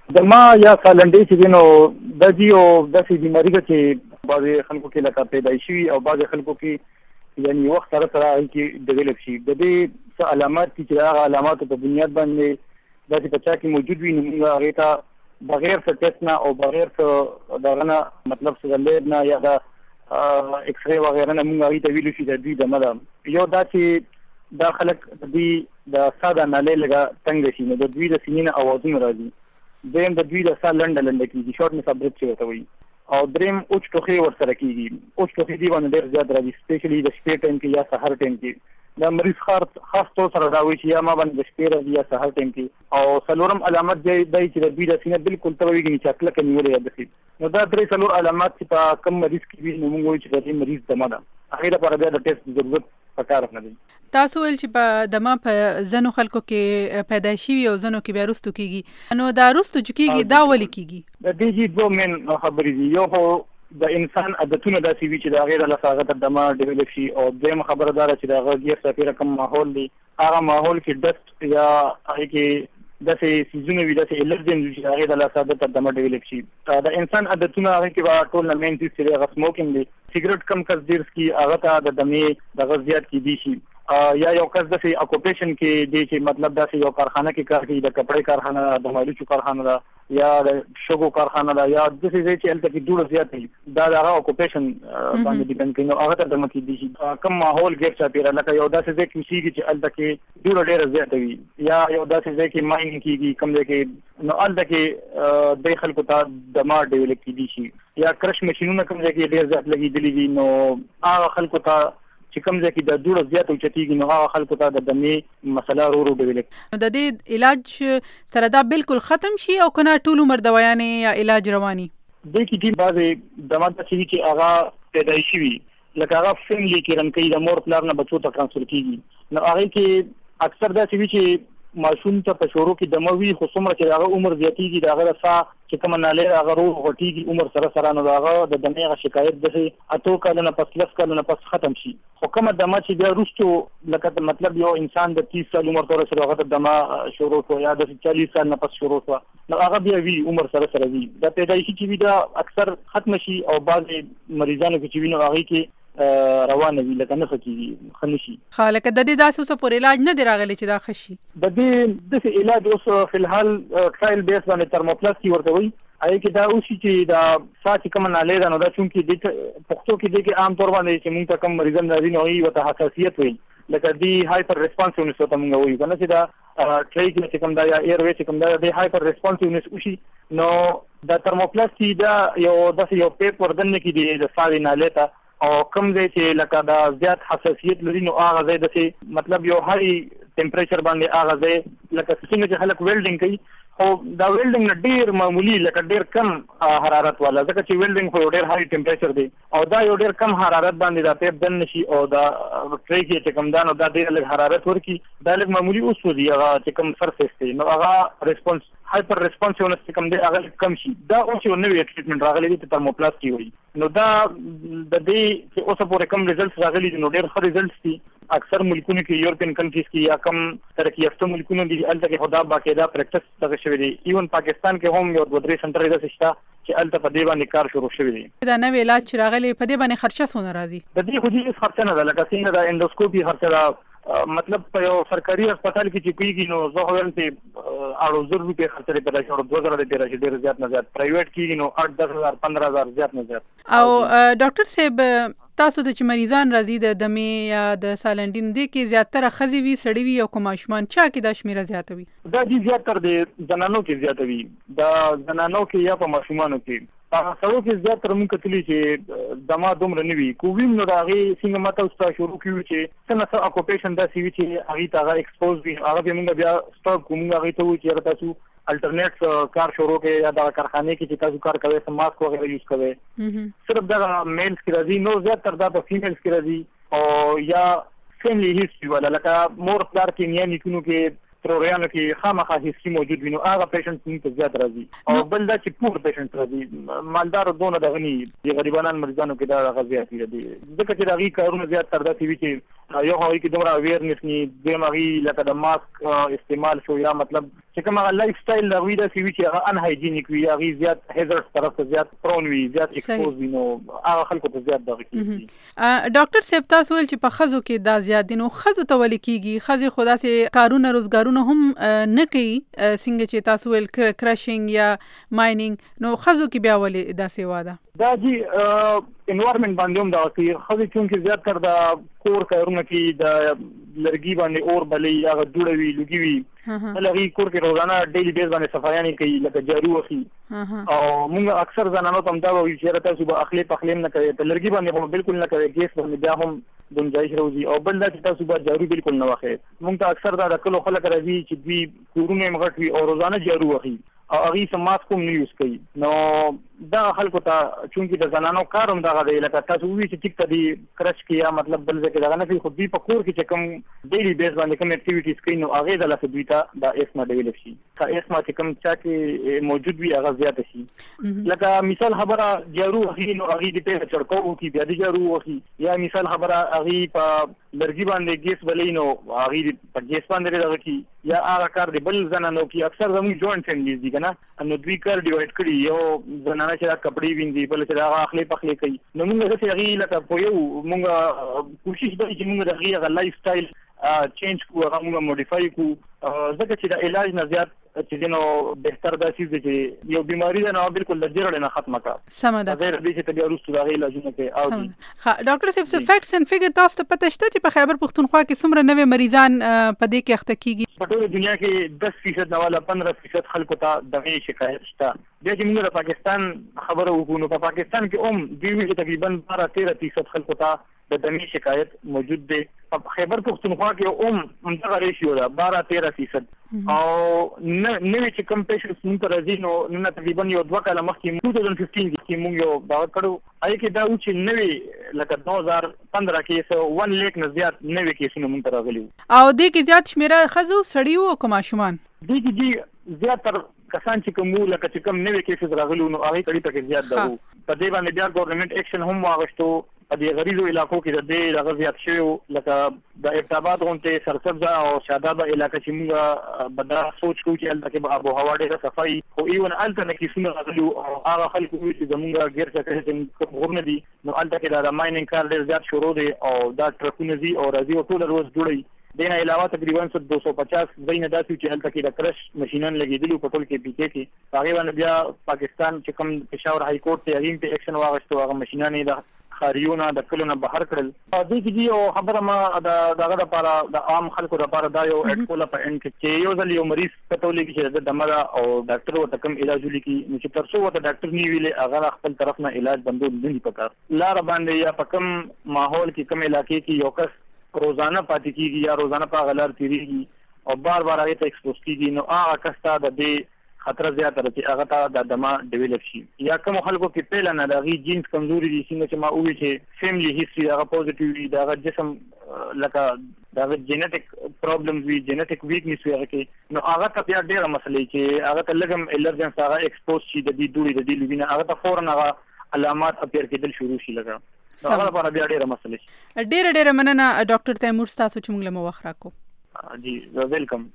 د ما یا سالنډي چې نو د جیو د سي بیماری کې بعض خلکو کې لکه پیدایشي او بعض خلکو کې یعنی وخت سره سره کې ډیولپ شي. د دې څه علامات چې هغه علامات په بنیاد باندې د دې بچا کې موجود وي نو هغه ته بغیر څه ټیسټ نه او بغیر څه دغه نه مطلب څه لیب نه یا د ایکس ری وغیرہ نه موږ هغه ته ویلو چې د دې د مله یو دا چې دا خلک د ساده نالې لګه څنګه شي نو د دوی د سینې اوازونه راځي. دیم د دوی د سا لنډه کېږي شورټ مسابرت چې ورته وایي او دریم اوچ ټوخی ورسره کېږي. اوچ ټوخی دی باندې ډېر زیات راځي سپیشلی د شپې ټایم کې یا سحر ټایم کې د مریض خاص طور سره دا وایي چې یا ما باندې د شپې راځي یا سحر ټایم کې. او څلورم علامت دی چې د دوی د سینې بالکل ته وایي چې کلکه نیولې یا داسې. نو دا درې څلور علامات چې په کم مریض کې وي نو موږ وایو چې د دې مریض دمه ده. هغې لپاره بیا د ټیسټ ضرورت پکار نه دی. تاسو ول چې په دمه په ځنو خلکو کې پیدایشي وي او ځنو کې بیا رستو کېږي نو دا رستو چې کېږي دا ولې کېږي؟ د دې چې دوه مین خبرې دي. یو خو د انسان عادتونه داسې وي چې د هغې له هغه ته دمه ډیولپ شي او دویمه خبره دا ده چې د هغه ډېر څپې رقم ماحول دی هغه ماحول کې ډسټ یا هغې کې داسې سیزونه وي داسې الرجن وي چې هغې د لاسه عادت ته دمه ډیولپ شي. د انسان عادتونه هغې کې به ټول نه مین څیز چې دی هغه سموکینګ دی. سګرټ کم کس ډېر څکي هغه ته د دمې دغه زیات کیدی شي. یا یو کس داسې اکوپیشن کې دی چې مطلب داسې یو کارخانه کې کار کوي د کپړې کارخانه د مالوچو کارخانه ده یا د شګو کارخانه ده یا داسې ځای چې هلته کې دوړه زیات وي دا د هغه اکوپیشن باندې ډیپینډ کوي نو هغه ته دمه کیدی شي. کم ماحول ګیر چاپېره لکه یو داسې ځای کې اوسېږي چې هلته کې دوړه ډېره زیاته وي یا یو داسې ځای کې ماینګ کېږي کوم ځای کې نو هلته کې دې خلکو ته دمه ډیولپ کیدی شي. یا کرش مشینونه کوم ځای کې ډېر زیات لګېدلي وي نو هغه خلکو ته چې کوم ځای کې د دوړه زیات اوچتېږي نو هغه خلکو ته د دمې مسله ورو ډیولپ. د دې علاج سره دا بالکل ختم شي او که نه ټول عمر دوايانې یا علاج رواني؟ دې کې دي بعضې دما داسې چې هغه پیدایشي وي لکه هغه فیملي کې رن کوي د مور پلار نه بچو ته ټرانسفر کېږي نو هغې کې اکثر داسې وي چې ماشوم ته په شروع کې دمه وي خو څومره چې هغه عمر زیاتېږي د هغه د ساه چې کومه نالۍ هغه روغ غټېږي عمر سره سره نو د هغه د دمې هغه شکایت داسې اتو کالونه پس 10 کالونه پس ختم شي. خو کومه دمه چې بیا وروستو لکه مطلب یو انسان د 30 سال عمر ته ورسېدو هغه ته دمه شروع شوه یا د 40 سال نه پس شروع شوه نو هغه بیا وي عمر سره سره وي. دا پیدایشي چې وي دا اکثر ختم شي او بعضې مریضانو کې چې وي نو هغې کې روانه وي لکه نه ښه کېږي ښه نه شي. ښه لکه د دې داسې اوسه پورې علاج نه دی راغلی چې دا ښه شي؟ د دې داسې علاج اوس فی الحال ټرایل بیس باندې ترموپلاسټي ورته وایي. هغې کې دا اوسي چې دا ساه چې کومه نالۍ ده نو دا چونکې دې پښتو کې دې کې عام طور باندې چې مونږ ته کوم مریضان راځي نو هغوی ورته حساسیت وایي لکه دې هایپر ریسپانسیونس ورته مونږ وایو که نه چې دا ټریک چې کوم دا یا ایروی چې کوم دا دې هایپر ریسپانسیونس وشي نو دا ترموپلاسټي دا یو داسې یو پیپ وردننه کې دی د ساه نالۍ ته او کوم ځای چې لکه دا زیات حساسیت لري نو هغه ځای داسې مطلب یو هاي ټمپریچر باندې هغه ځای لکه څنګه چې خلک ویلډینګ کوي خو دا ویلډینګ نه ډېر معمولي لکه ډېر کم حرارت والا ځکه چې ویلډینګ خو یو ډېر هاي ټمپریچر دی او دا یو ډېر کم حرارت باندې دا پیپ دن نشي او دا ټری کې چې کوم دا نو دا ډېر لږ حرارت ورکي دا لږ معمولي وسوځي هغه چې کوم سرفیس دی نو هغه ریسپانس هایپر ریسپانسیونس چې کوم دی هغه کم شي. دا اوس یو نوی ټریټمنټ راغلی دی چې ترموپلاسټي وایي نو دا د دې چې اوسه پورې کم ریزلټس راغلي دي نو ډېر ښه ریزلټس دي. اکثر ملکونو کې یورپین کنټریز کې یا کم ترقي یافته ملکونو دي هلته کې خو دا باقاعده پریکټس دغه شوی دی. ایون پاکستان کې هم یو 2-3 سنټرې داسې شته چې هلته په دې باندې کار شروع شوی دی. دا نوی علاج چې راغلی په دې باندې خرچه څونه راځي؟ د دې خو هېڅ خرچه نه ده لکه څنګه دا انډوسکوپي خرچه ده مطلب په یو سرکاري هسپتال کې چې کېږي نو زه خو وایم چې 8,000 روپۍ خرچه دی پیدا شي 2,000 دی پیدا شي ډېر زیات نه زیات. پرایویټ کېږي نو 8-10,000 15,000 زیات نه زیات. او ډاکټر صاحب تاسو ته چې مریضان راځي د دمې یا د سالنډین دې کې زیاتره ښځې وي سړي وي او که ماشومان چا کې دا شمېره زیاته وي؟ دا دي زیاتره د زنانو کې زیاته وي د زنانو کې یا په ماشومانو کې. په سړو کې زیاتره مونږ کتلي چې دما دومره نه وي خو ویم نو د هغې څنګه ما ته اوس شروع کړي چې څه نه څه اکوپیشن داسې وي چې هغې ته هغه ایکسپوز وي هغه بیا مونږ بیا سټاپ کړو مونږ هغې ته وایو چې یاره تاسو الټرنیټ کار شروع کړئ یا دغه کارخانې کې چې تاسو کار کوئ څه ماسک وغیره یوز کوئ صرف دغه میلز کې راځي نو زیاتره دا په فیمیلز کې راځي او یا فیملی هیستري والا لکه مور پلار کې نیا نیکونو کې تروریانو کې خامخا هیستري موجود وي نو هغه پیشنټ موږ ته زیات راځي او بل دا چې پور پیشنټ راځي مالدار دونه دغه نه دي غریبانان مریضانو کې دا هغه زیات دي ځکه چې د هغې کارونه زیات تر داسې وي چې یو هغوی کې دومره اویرنس نه دویم هغوی لکه د ماسک استعمال شو یا مطلب چې کوم هغه لایف سټایل د وی د سی وی چې هغه ان هایجینیک وي، هغه زیات هیزارډ طرف ته زیات پرون وي، زیات ایکسپوز وي، نو هغه خلکو ته زیات دغه کیږي. ډاکټر صاحب تاسو ول چې په خزو کې دا زیات دي، نو خزو ته ولې کیږي؟ خزي خدا سي کارونه روزګارونه هم نه کوي څنګه چې تاسو ول کرشینګ یا ماینینګ، نو خزو کې بیا ولې دا سیوا ده؟ دا جی انوایرنمنت باندې هم دا کوي. خزي چې زیات تر د کور کارونه کې د لرګي باندې اور بلې هغه دوړوي لګي وي، لږی کور کې روزانه ډیلی بیس باندې صفایانې کوي لکه جارو وخی، او موږ اکثر زنانو ته هم دا وایو چې تاسو به اخلي پخلیم نه کوي، په لرګي باندې هم بالکل نه کوي، ګیس باندې بیا هم گنجائش روزي، او بل دا چې تاسو به جارو بالکل نه واخی. موږ ته اکثر دا کلو خلک راځي چې دوی کورونه مغټ وي او روزانه جارو وخی او هغه سمات کوم نه یوز کوي. نو دا خلکو ته چونکی د زنانو کاروم دغه دی، لکه تاسو وی چې ټیک ته دی کرش کیا مطلب بل ځکه دغه نه خو دوی په کور کې چې کوم ډیلی بیس باندې کوم اکټیویټیز کوي، نو هغه د لاسه دوی ته د اسما ډیولپ شي، کا اسما چې کوم چا کې موجود وي هغه زیات شي. لکه مثال خبره جارو هغه نو هغه دې په چړکو کې بیا دې جارو وخی، یا مثال خبره هغه په لرګي باندې ګیس بلې نو هغه په ګیس باندې دغه کی، یا هغه کار دی بل زنانو کې اکثر زموږ جوائنټ فیملیز دي کنه، نو دوی کار ډیوایډ کړي، یو زنانه چې کپڑے وینځي بل چې هغه اخلي پخلي کوي. نو موږ چې هغه لکه په یو موږ کوشش کوي چې موږ د هغه لایف سټایل چینج کو، هغه موږ موډیفای کو، ځکه چې د علاج نه زیات چې نو بهتر دا شي چې یو بیماری ده نو بالکل د جوړ نه ختمه کا سم ده، غیر دې چې تبي ورستو دا علاجونه کوي. او ډاکټر صاحب فیکټس اند فیګر تاسو ته پته شته چې په خیبر پښتونخوا کې څومره نوې مریضان په دې کې اخته کیږي؟ په ټول دنیا کې 10% نه والا 15% خلکو ته دغه شکایت شته. بیا چې موږ د پاکستان خبره وکړو، په پاکستان کې دوی تقریبا 12-13% خلکو ته د دمي شکایت موجود دی. په خیبر پښتونخوا کې همدغه ریشیو ده 12-13%. او نوې چې کوم پیشنټس موږ ته راځي نو تقریبا یو 2 کاله مخکې 2015 کې موږ یو دا کړو، هغه کې دا و چې نوې لکه 2015 کې 1 لک نه زیات نوې کیسونه موږ ته راغلي، او دې کې زیات شمیره خزو سړی او کوم شومان دي چې زیات تر کسان چې کوم لکه چې کوم نوې کیسز راغلي نو هغه کړي پکې زیات ده. په دې باندې بیا ګورنمنت اکشن هم واغښتو، په دې غریزو علاقو کې د دې دغه زیات شوی، لکه د ارتباط غونډه سرسبزه او شادابه علاقه چې موږ بدا سوچ کوو چې البته به آب او هوا ډېره صفایي او ایون الته نه کیسونه راغلي، او هغه خلکو چې زموږ غیر څخه چې غورنه دي نو الته کې د ماینینګ کار ډېر زیات شروع دی، او دا ټرکونه دي او راځي او ټول روز جوړي. دینه علاوه تقریبا 250 زینه داسې چې هلته کې د کرش ماشينان لګېدلي په ټول کې پیکې کې، هغه باندې بیا پاکستان چې کوم پېښور های کورټ ته هغه په اکشن واغښتو، هغه ماشينان د خاریونه د کلونه بهر کړل. دې کې یو خبره ما دغه لپاره د عام خلکو لپاره دا یو اټکول په ان کې یو ځل یو مریض پته ولګي چې د دمره او ډاکټر وته کوم علاج ولیکي، نو چې ترڅو وته ډاکټر نی ویلې هغه خپل طرف نه علاج بندول نه پکار، لار باندې یا په کوم ماحول کې کوم علاقې کې یو کس روزانه پاتې کیږي یا روزانه په غلار تیریږي او بار هغه ته ایکسپوز کیږي، نو هغه کس ته د دې خطر زیات راځي، هغه ته د دما ډیولپ شي. یا کوم خلکو کې پیل نه دغه جینز کمزوري دي چې ما وی چې فیملی هیستوري هغه پوزټیو وي، دغه جسم لکه دغه جینیټک پرابلمز وي، جینیټک ویکنس وي، هغه کې نو هغه ته بیا ډیره مسلې چې هغه ته لګم الرجنس هغه ایکسپوز شي د دې دوړي د دې لوینه، هغه ته فورن هغه علامات اپیر کېدل شروع شي لګا هغه لپاره بیا ډیره مسلې. ډیره مننه ډاکټر تیمور، تاسو چې موږ له وخت راکو. جی ویلکم.